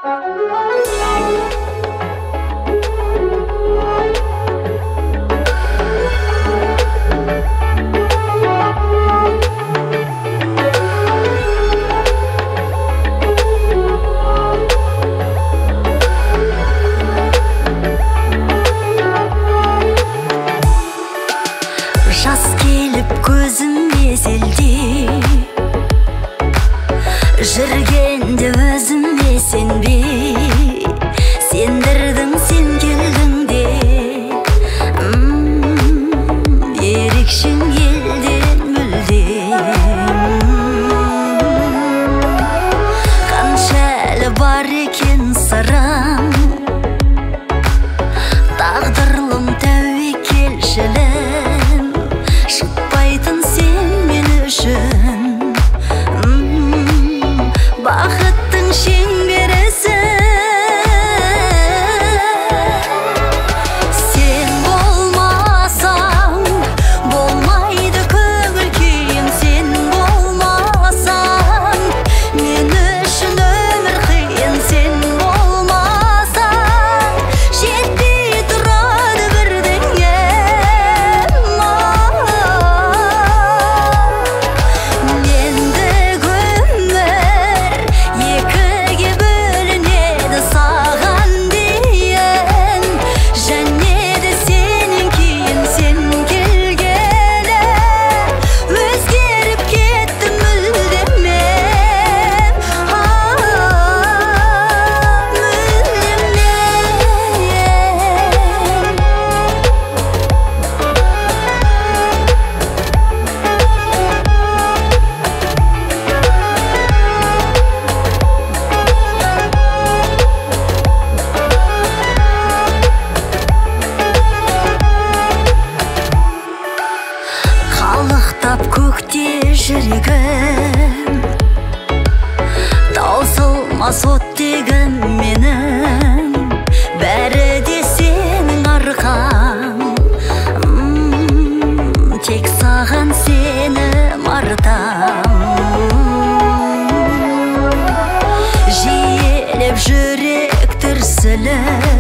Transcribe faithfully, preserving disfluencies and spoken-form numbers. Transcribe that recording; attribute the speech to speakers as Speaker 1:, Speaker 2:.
Speaker 1: Жас келіп көзіме селдей, жүргенде өзіме сенбей, сендірдің сен келдің де, ерекшең елден мүлдем. Қанша әлі бар екен сырым, тағдырлым тәуекелшілім, бақыттың шеңберісің. Сен болмасаң болмайды көңіл күйім, сен болмасаң мен үшін өмір қиын, сен болмасаң жетпей тұрады бірдеңем. Мендік өмір екіге бөлінеді саған дейін, және де сенен кейін, сен келгелі өзгеріп кеттім мүлдем мен, мүлдем қалықтап көкте жүрегім, таусылмас оттегім менің, бәрі де сенің арқаң, тек саған сенім артам. Жиелеп жүрек дүрсілі,